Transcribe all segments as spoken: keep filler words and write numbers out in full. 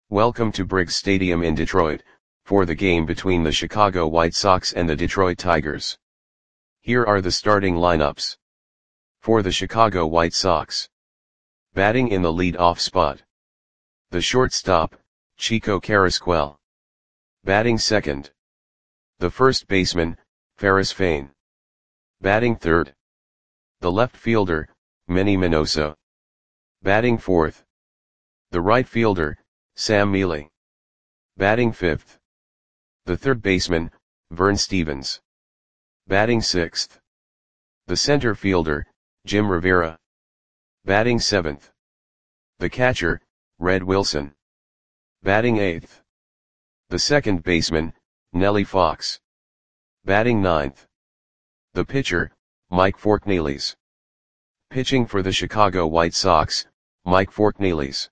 Welcome to Briggs Stadium in Detroit, for the game between the Chicago White Sox and the Detroit Tigers. Here are the starting lineups. For the Chicago White Sox. Batting in the lead-off spot. The shortstop, Chico Carrasquel. Batting second. The first baseman, Ferris Fain. Batting third. The left fielder, Manny Minoso. Batting fourth. The right fielder, Sam Mele. Batting fifth. The third baseman, Vern Stephens. Batting sixth. The center fielder, Jim Rivera. Batting seventh. The catcher, Red Wilson. Batting eighth. The second baseman, Nellie Fox. Batting ninth. The pitcher, Mike Forknelis. Pitching for the Chicago White Sox, Mike Forknelis.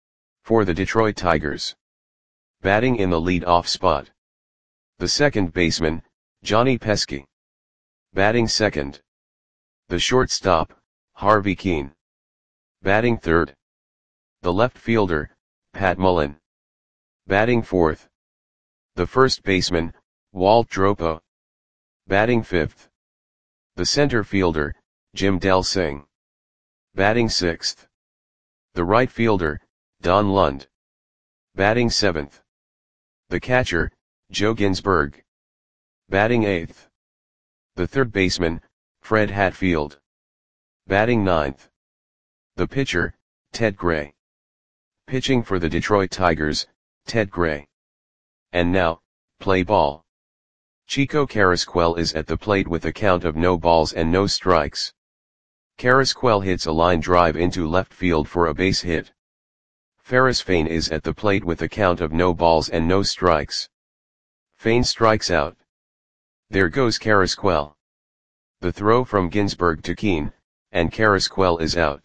For the Detroit Tigers. Batting in the lead-off spot. The second baseman, Johnny Pesky. Batting second. The shortstop, Harvey Kuenn. Batting third. The left fielder, Pat Mullen. Batting fourth. The first baseman, Walt Dropo. Batting fifth. The center fielder, Jim Delsing. Batting sixth. The right fielder, Don Lund. Batting seventh. The catcher, Joe Ginsberg. Batting eighth. The third baseman, Fred Hatfield. Batting ninth. The pitcher, Ted Gray. Pitching for the Detroit Tigers, Ted Gray. And now, play ball. Chico Carrasquel is at the plate with a count of no balls and no strikes. Carrasquel hits a line drive into left field for a base hit. Ferris Fain is at the plate with a count of no balls and no strikes. Fain strikes out. There goes Carrasquel. The throw from Ginsberg to Kuenn, and Carrasquel is out.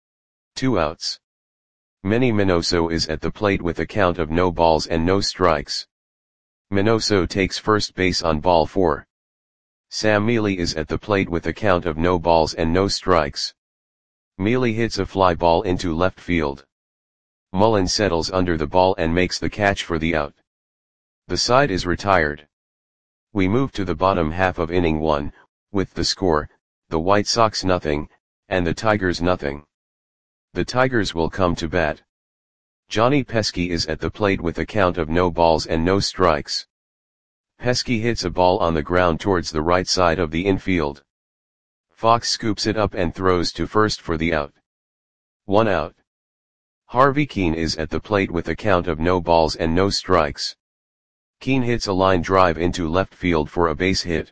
Two outs. Manny Minoso is at the plate with a count of no balls and no strikes. Minoso takes first base on ball four. Sam Mele is at the plate with a count of no balls and no strikes. Mele hits a fly ball into left field. Mullen settles under the ball and makes the catch for the out. The side is retired. We move to the bottom half of inning one, with the score, the White Sox nothing, and the Tigers nothing. The Tigers will come to bat. Johnny Pesky is at the plate with a count of no balls and no strikes. Pesky hits a ball on the ground towards the right side of the infield. Fox scoops it up and throws to first for the out. One out. Harvey Kuenn is at the plate with a count of no balls and no strikes. Kuenn hits a line drive into left field for a base hit.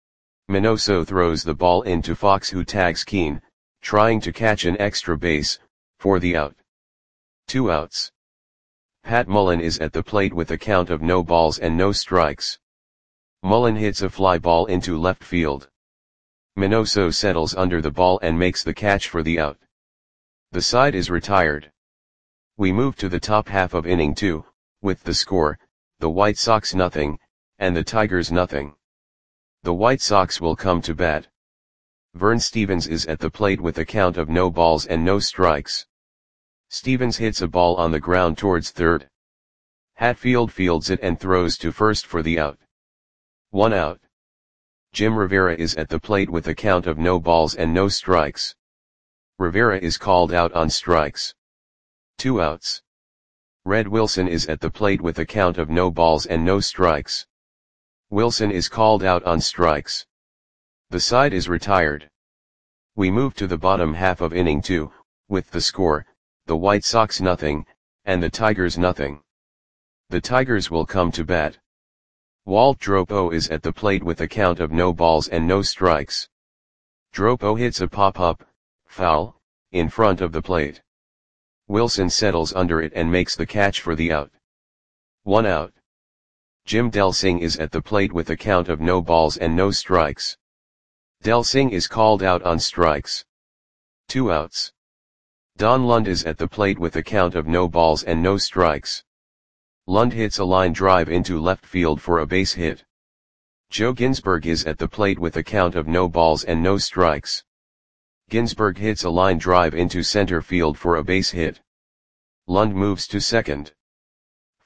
Minoso throws the ball into Fox, who tags Kuenn, trying to catch an extra base, for the out. Two outs. Pat Mullen is at the plate with a count of no balls and no strikes. Mullen hits a fly ball into left field. Minoso settles under the ball and makes the catch for the out. The side is retired. We move to the top half of inning two, with the score, the White Sox nothing, and the Tigers nothing. The White Sox will come to bat. Vern Stephens is at the plate with a count of no balls and no strikes. Stephens hits a ball on the ground towards third. Hatfield fields it and throws to first for the out. One out. Jim Rivera is at the plate with a count of no balls and no strikes. Rivera is called out on strikes. Two outs. Red Wilson is at the plate with a count of no balls and no strikes. Wilson is called out on strikes. The side is retired. We move to the bottom half of inning two, with the score, the White Sox nothing, and the Tigers nothing. The Tigers will come to bat. Walt Dropo is at the plate with a count of no balls and no strikes. Dropo hits a pop-up, foul, in front of the plate. Wilson settles under it and makes the catch for the out. One out. Jim Delsing is at the plate with a count of no balls and no strikes. Delsing is called out on strikes. Two outs. Don Lund is at the plate with a count of no balls and no strikes. Lund hits a line drive into left field for a base hit. Joe Ginsberg is at the plate with a count of no balls and no strikes. Ginsberg hits a line drive into center field for a base hit. Lund moves to second.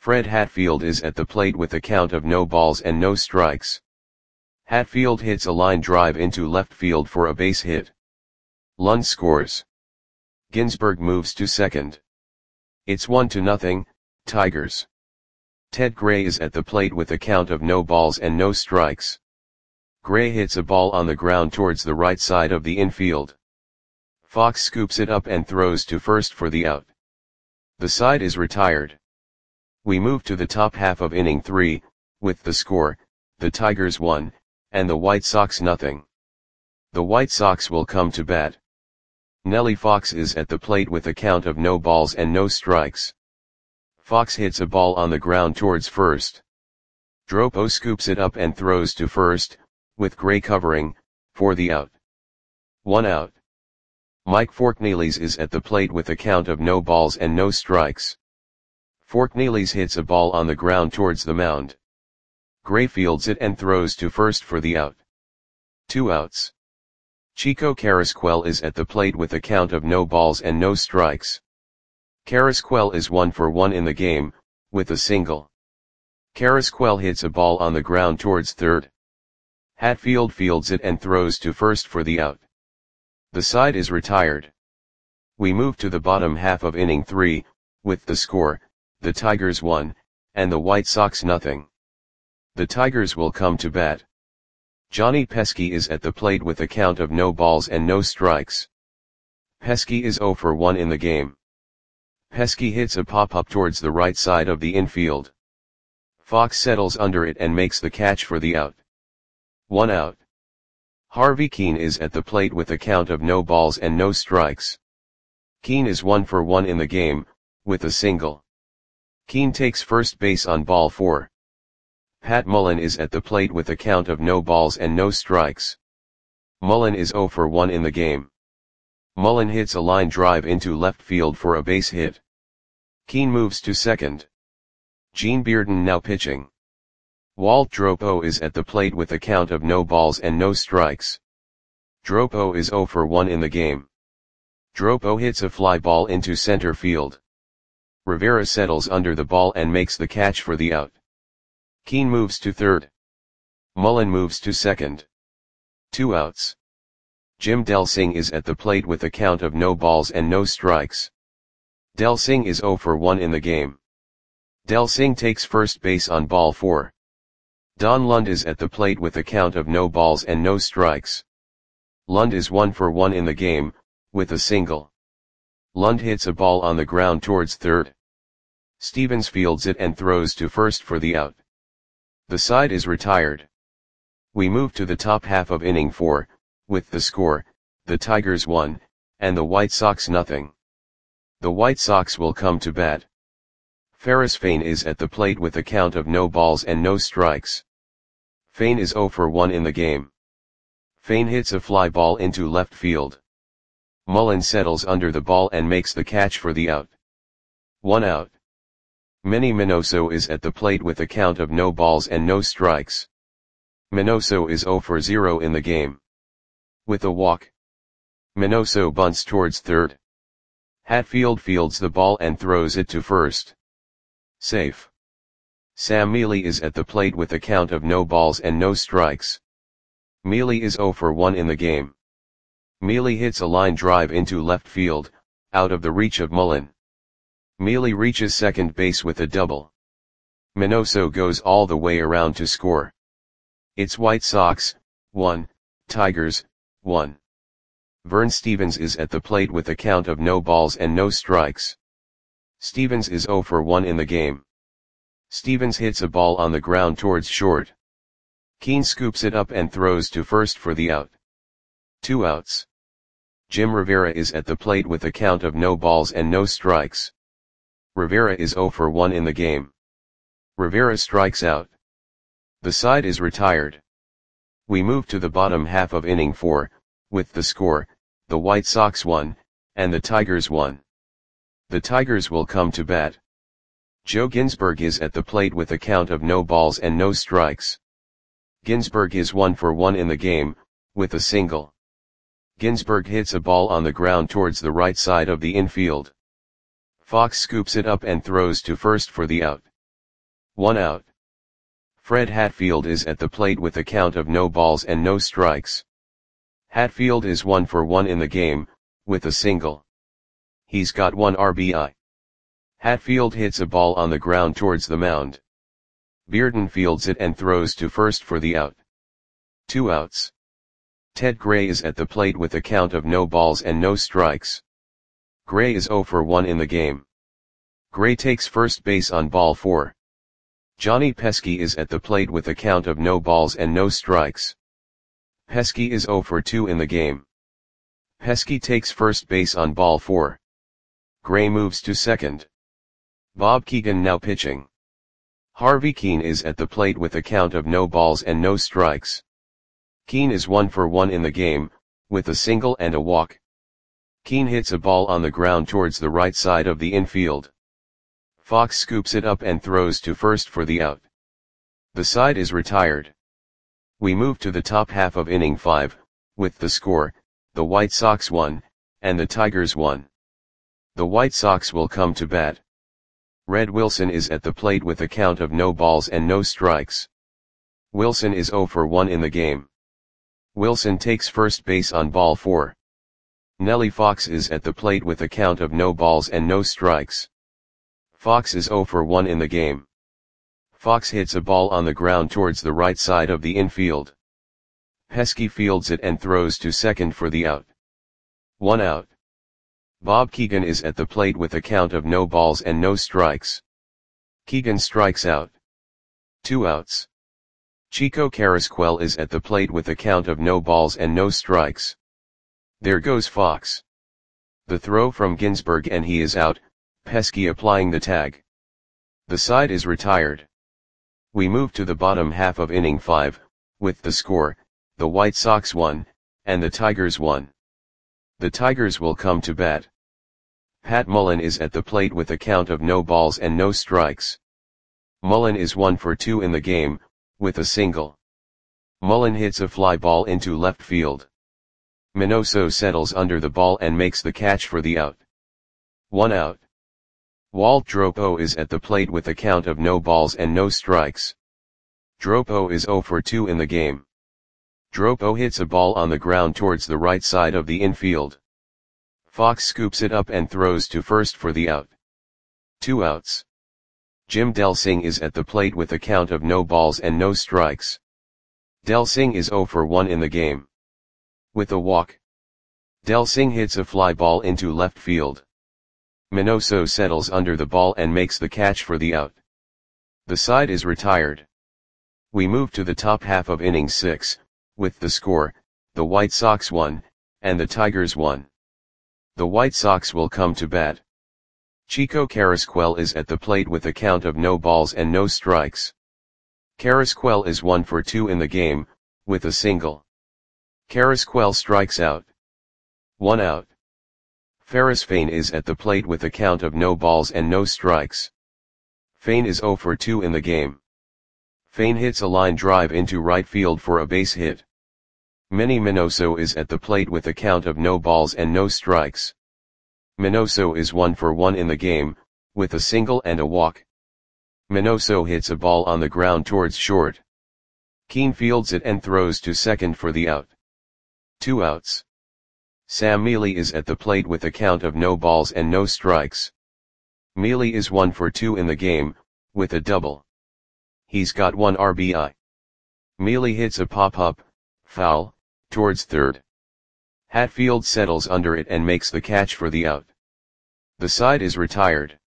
Fred Hatfield is at the plate with a count of no balls and no strikes. Hatfield hits a line drive into left field for a base hit. Lund scores. Ginsberg moves to second. It's one to nothing, Tigers. Ted Gray is at the plate with a count of no balls and no strikes. Gray hits a ball on the ground towards the right side of the infield. Fox scoops it up and throws to first for the out. The side is retired. We move to the top half of inning three, with the score, the Tigers one, and the White Sox nothing. The White Sox will come to bat. Nellie Fox is at the plate with a count of no balls and no strikes. Fox hits a ball on the ground towards first. Dropo scoops it up and throws to first, with Gray covering, for the out. One out. Mike Forkneelys is at the plate with a count of no balls and no strikes. Forkneelys hits a ball on the ground towards the mound. Gray fields it and throws to first for the out. Two outs. Chico Carrasquel is at the plate with a count of no balls and no strikes. Carrasquel is one for one in the game, with a single. Carrasquel hits a ball on the ground towards third. Hatfield fields it and throws to first for the out. The side is retired. We move to the bottom half of inning three, with the score, the Tigers one, and the White Sox nothing. The Tigers will come to bat. Johnny Pesky is at the plate with a count of no balls and no strikes. Pesky is zero for one in the game. Pesky hits a pop-up towards the right side of the infield. Fox settles under it and makes the catch for the out. One out. Harvey Keene is at the plate with a count of no balls and no strikes. Keene is one for one in the game, with a single. Keene takes first base on ball four. Pat Mullen is at the plate with a count of no balls and no strikes. Mullen is zero for one in the game. Mullen hits a line drive into left field for a base hit. Keene moves to second. Gene Bearden now pitching. Walt Dropo is at the plate with a count of no balls and no strikes. Dropo is zero for one in the game. Dropo hits a fly ball into center field. Rivera settles under the ball and makes the catch for the out. Keene moves to third. Mullen moves to second. Two outs. Jim Delsing is at the plate with a count of no balls and no strikes. Delsing is zero for one in the game. Delsing takes first base on ball four. Don Lund is at the plate with a count of no balls and no strikes. Lund is one for one in the game, with a single. Lund hits a ball on the ground towards third. Stevens fields it and throws to first for the out. The side is retired. We move to the top half of inning four, with the score, the Tigers one, and the White Sox nothing. The White Sox will come to bat. Ferris Fain is at the plate with a count of no balls and no strikes. Fain is zero for one in the game. Fain hits a fly ball into left field. Mullen settles under the ball and makes the catch for the out. One out. Manny Minoso is at the plate with a count of no balls and no strikes. Minoso is zero for zero in the game. With a walk. Minoso bunts towards third. Hatfield fields the ball and throws it to first. Safe. Sam Mealy is at the plate with a count of no balls and no strikes. Mealy is zero for one in the game. Mealy hits a line drive into left field, out of the reach of Mullen. Mealy reaches second base with a double. Minoso goes all the way around to score. It's White Sox, one, Tigers, one. Vern Stevens is at the plate with a count of no balls and no strikes. Stevens is zero for one in the game. Stevens hits a ball on the ground towards short. Keene scoops it up and throws to first for the out. Two outs. Jim Rivera is at the plate with a count of no balls and no strikes. Rivera is zero for one in the game. Rivera strikes out. The side is retired. We move to the bottom half of inning four, with the score, the White Sox one, and the Tigers one. The Tigers will come to bat. Joe Ginsberg is at the plate with a count of no balls and no strikes. Ginsberg is one for one in the game, with a single. Ginsberg hits a ball on the ground towards the right side of the infield. Fox scoops it up and throws to first for the out. One out. Fred Hatfield is at the plate with a count of no balls and no strikes. Hatfield is one for one in the game, with a single. He's got one R B I. Hatfield hits a ball on the ground towards the mound. Bearden fields it and throws to first for the out. Two outs. Ted Gray is at the plate with a count of no balls and no strikes. Gray is zero for one in the game. Gray takes first base on ball four. Johnny Pesky is at the plate with a count of no balls and no strikes. Pesky is zero for two in the game. Pesky takes first base on ball four. Gray moves to second. Bob Keegan now pitching. Harvey Keene is at the plate with a count of no balls and no strikes. Keene is one for one in the game, with a single and a walk. Keene hits a ball on the ground towards the right side of the infield. Fox scoops it up and throws to first for the out. The side is retired. We move to the top half of inning five, with the score, the White Sox won, and the Tigers won. The White Sox will come to bat. Red Wilson is at the plate with a count of no balls and no strikes. Wilson is zero for one in the game. Wilson takes first base on ball four. Nellie Fox is at the plate with a count of no balls and no strikes. Fox is zero for one in the game. Fox hits a ball on the ground towards the right side of the infield. Pesky fields it and throws to second for the out. One out. Bob Keegan is at the plate with a count of no balls and no strikes. Keegan strikes out. Two outs. Chico Carrasquel is at the plate with a count of no balls and no strikes. There goes Fox. The throw from Ginsberg and he is out, Pesky applying the tag. The side is retired. We move to the bottom half of inning five, with the score, the White Sox won, and the Tigers won. The Tigers will come to bat. Pat Mullen is at the plate with a count of no balls and no strikes. Mullen is one for two in the game, with a single. Mullen hits a fly ball into left field. Minoso settles under the ball and makes the catch for the out. One out. Walt Dropo is at the plate with a count of no balls and no strikes. Dropo is zero for two in the game. Dropo hits a ball on the ground towards the right side of the infield. Fox scoops it up and throws to first for the out. Two outs. Jim Delsing is at the plate with a count of no balls and no strikes. Delsing is zero for one in the game. With a walk. Delsing hits a fly ball into left field. Minoso settles under the ball and makes the catch for the out. The side is retired. We move to the top half of inning six, with the score, the White Sox won, and the Tigers won. The White Sox will come to bat. Chico Carrasquel is at the plate with a count of no balls and no strikes. Carrasquel is one for two in the game, with a single. Carrasquel strikes out. One out. Ferris Fain is at the plate with a count of no balls and no strikes. Fain is zero for two in the game. Fain hits a line drive into right field for a base hit. Manny Minoso is at the plate with a count of no balls and no strikes. Minoso is one for one in the game, with a single and a walk. Minoso hits a ball on the ground towards short. Keene fields it and throws to second for the out. Two outs. Sam Mealy is at the plate with a count of no balls and no strikes. Mealy is one for two in the game, with a double. He's got one R B I. Mealy hits a pop-up, foul, towards third. Hatfield settles under it and makes the catch for the out. The side is retired.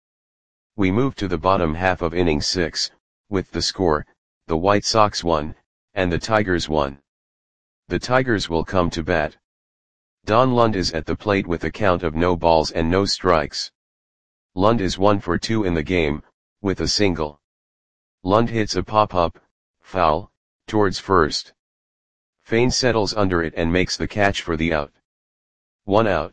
We move to the bottom half of inning six, with the score, the White Sox won, and the Tigers won. The Tigers will come to bat. Don Lund is at the plate with a count of no balls and no strikes. Lund is one for two in the game, with a single. Lund hits a pop-up, foul, towards first. Fain settles under it and makes the catch for the out. One out.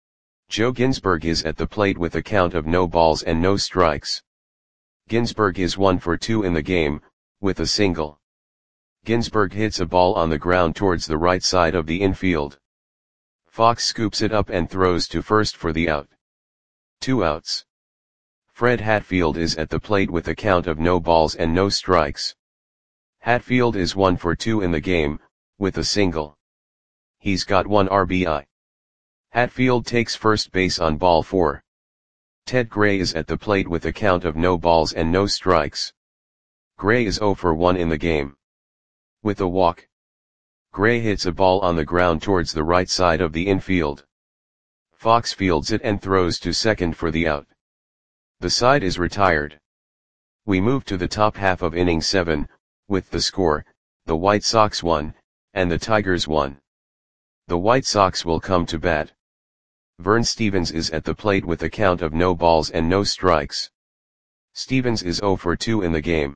Joe Ginsberg is at the plate with a count of no balls and no strikes. Ginsberg is one for two in the game, with a single. Ginsberg hits a ball on the ground towards the right side of the infield. Fox scoops it up and throws to first for the out. Two outs. Fred Hatfield is at the plate with a count of no balls and no strikes. Hatfield is one for two in the game, with a single. He's got one R B I. Hatfield takes first base on ball four. Ted Gray is at the plate with a count of no balls and no strikes. Gray is zero for one in the game. With a walk. Gray hits a ball on the ground towards the right side of the infield. Fox fields it and throws to second for the out. The side is retired. We move to the top half of inning seven, with the score, the White Sox won, and the Tigers won. The White Sox will come to bat. Vern Stevens is at the plate with a count of no balls and no strikes. Stevens is zero for two in the game.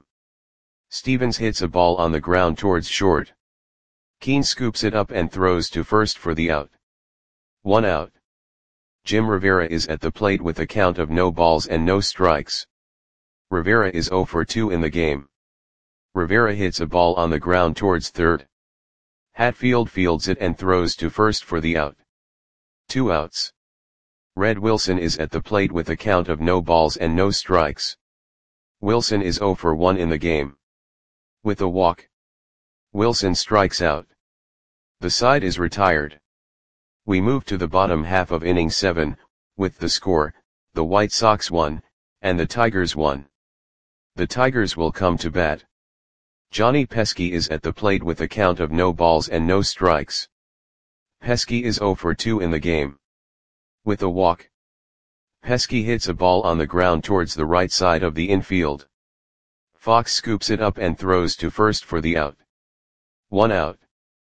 Stevens hits a ball on the ground towards short. Keane scoops it up and throws to first for the out. One out. Jim Rivera is at the plate with a count of no balls and no strikes. Rivera is zero for two in the game. Rivera hits a ball on the ground towards third. Hatfield fields it and throws to first for the out. Two outs. Red Wilson is at the plate with a count of no balls and no strikes. Wilson is zero for one in the game. With a walk. Wilson strikes out. The side is retired. We move to the bottom half of inning seven, with the score, the White Sox won, and the Tigers won. The Tigers will come to bat. Johnny Pesky is at the plate with a count of no balls and no strikes. Pesky is zero for two in the game. With a walk. Pesky hits a ball on the ground towards the right side of the infield. Fox scoops it up and throws to first for the out. One out.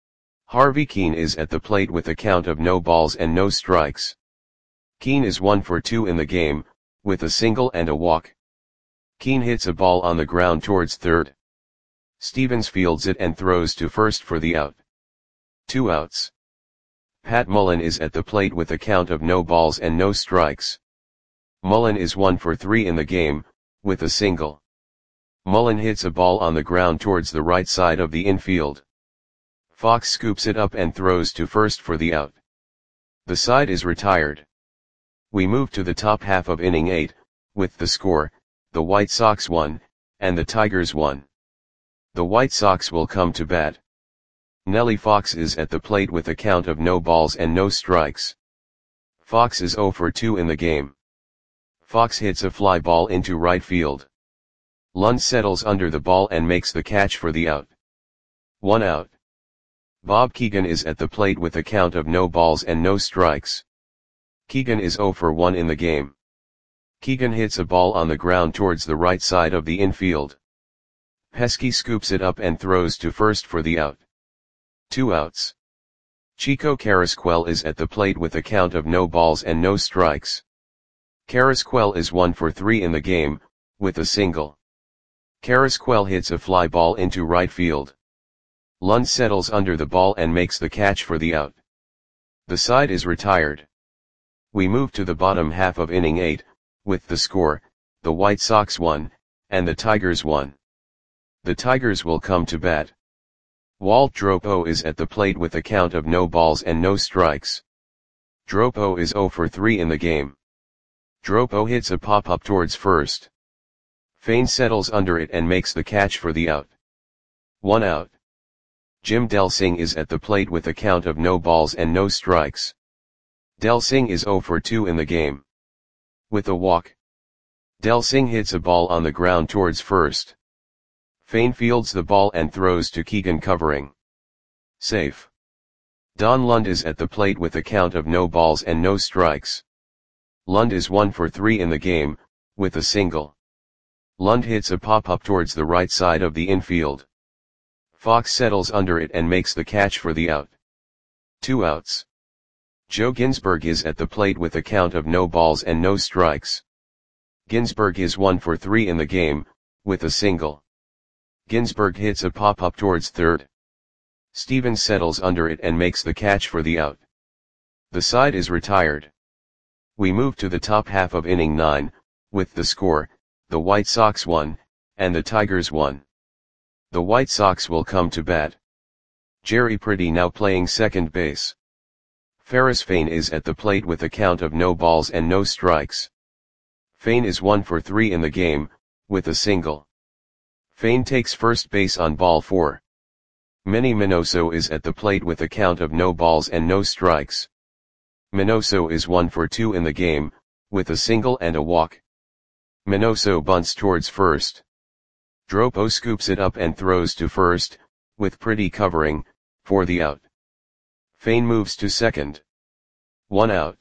Harvey Keane is at the plate with a count of no balls and no strikes. Keane is one for two in the game, with a single and a walk. Keane hits a ball on the ground towards third. Stevens fields it and throws to first for the out. Two outs. Pat Mullen is at the plate with a count of no balls and no strikes. Mullen is one for three in the game, with a single. Mullen hits a ball on the ground towards the right side of the infield. Fox scoops it up and throws to first for the out. The side is retired. We move to the top half of inning eight, with the score, the White Sox won, and the Tigers won. The White Sox will come to bat. Nellie Fox is at the plate with a count of no balls and no strikes. Fox is zero for two in the game. Fox hits a fly ball into right field. Lund settles under the ball and makes the catch for the out. One out. Bob Keegan is at the plate with a count of no balls and no strikes. Keegan is zero for one in the game. Keegan hits a ball on the ground towards the right side of the infield. Pesky scoops it up and throws to first for the out. Two outs. Chico Carrasquel is at the plate with a count of no balls and no strikes. Carrasquel is one for three in the game, with a single. Carrasquel hits a fly ball into right field. Lund settles under the ball and makes the catch for the out. The side is retired. We move to the bottom half of inning eight, with the score, the White Sox won, and the Tigers won. The Tigers will come to bat. Walt Dropo is at the plate with a count of no balls and no strikes. Dropo is zero for three in the game. Dropo hits a pop-up towards first. Fain settles under it and makes the catch for the out. One out. Jim Delsing is at the plate with a count of no balls and no strikes. Delsing is zero for two in the game. With a walk. Delsing hits a ball on the ground towards first. Fain fields the ball and throws to Keegan covering. Safe. Don Lund is at the plate with a count of no balls and no strikes. Lund is one for three in the game, with a single. Lund hits a pop-up towards the right side of the infield. Fox settles under it and makes the catch for the out. Two outs. Joe Ginsberg is at the plate with a count of no balls and no strikes. Ginsberg is one for three in the game, with a single. Ginsberg hits a pop-up towards third. Stevens settles under it and makes the catch for the out. The side is retired. We move to the top half of inning nine, with the score, the White Sox won, and the Tigers won. The White Sox will come to bat. Jerry Pretty now playing second base. Ferris Fain is at the plate with a count of no balls and no strikes. Fane is one for three in the game, with a single. Fane takes first base on ball four. Manny Minoso is at the plate with a count of no balls and no strikes. Minoso is one for two in the game, with a single and a walk. Minoso bunts towards first. Dropo scoops it up and throws to first, with Pretty covering, for the out. Fane moves to second. One out.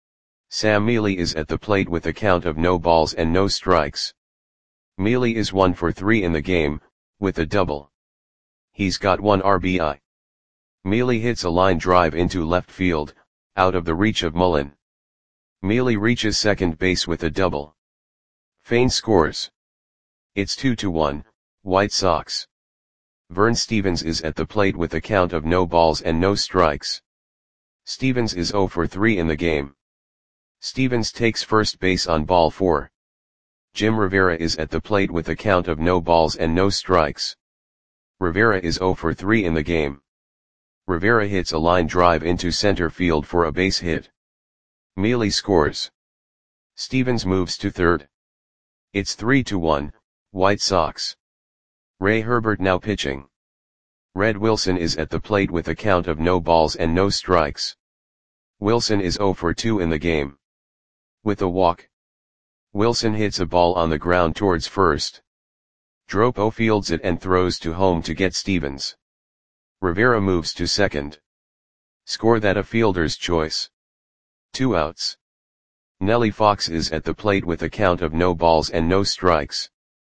Sam Mealy is at the plate with a count of no balls and no strikes. Mealy is one for three in the game, with a double. He's got one R B I. Mealy hits a line drive into left field, out of the reach of Mullen. Mealy reaches second base with a double. Fane scores. It's two to one, White Sox. Vern Stephens is at the plate with a count of no balls and no strikes. Stephens is zero for three in the game. Stephens takes first base on ball four. Jim Rivera is at the plate with a count of no balls and no strikes. Rivera is zero for three in the game. Rivera hits a line drive into center field for a base hit. Mealy scores. Stephens moves to third. It's three to one, White Sox. Ray Herbert now pitching. Red Wilson is at the plate with a count of no balls and no strikes. Wilson is zero for two in the game. With a walk. Wilson hits a ball on the ground towards first. Dropo fields it and throws to home to get Stephens. Rivera moves to second. Score that a fielder's choice. Two outs. Nellie Fox is at the plate with a count of no balls and no strikes.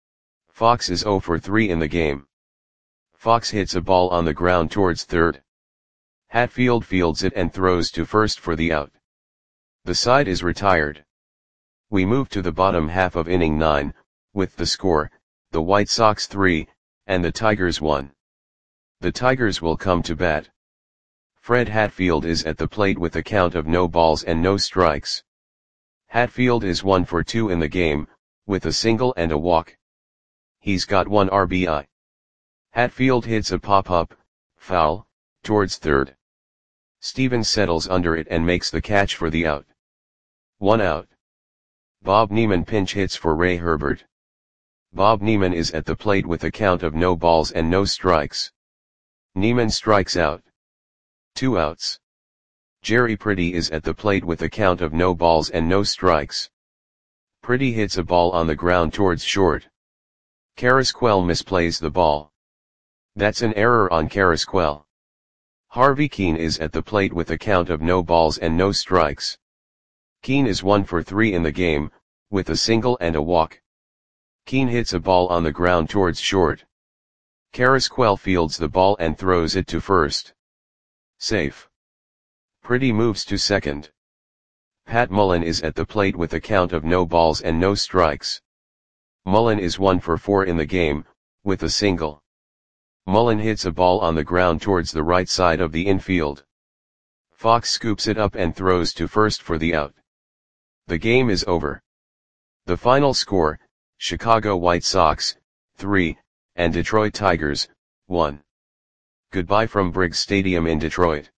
Fox is zero for three in the game. Fox hits a ball on the ground towards third. Hatfield fields it and throws to first for the out. The side is retired. We move to the bottom half of inning nine, with the score, the White Sox three, and the Tigers one. The Tigers will come to bat. Fred Hatfield is at the plate with a count of no balls and no strikes. Hatfield is one for two in the game, with a single and a walk. He's got one R B I. Hatfield hits a pop-up, foul, towards third. Stephens settles under it and makes the catch for the out. One out. Bob Neiman pinch hits for Ray Herbert. Bob Neiman is at the plate with a count of no balls and no strikes. Neiman strikes out. Two outs. Jerry Pretty is at the plate with a count of no balls and no strikes. Pretty hits a ball on the ground towards short. Carrasquel misplays the ball. That's an error on Carrasquel. Harvey Keene is at the plate with a count of no balls and no strikes. Keene is one for three in the game, with a single and a walk. Keene hits a ball on the ground towards short. Carrasquel fields the ball and throws it to first. Safe. Pretty moves to second. Pat Mullen is at the plate with a count of no balls and no strikes. Mullen is one for four in the game, with a single. Mullen hits a ball on the ground towards the right side of the infield. Fox scoops it up and throws to first for the out. The game is over. The final score, Chicago White Sox, three, and Detroit Tigers, one. Goodbye from Briggs Stadium in Detroit.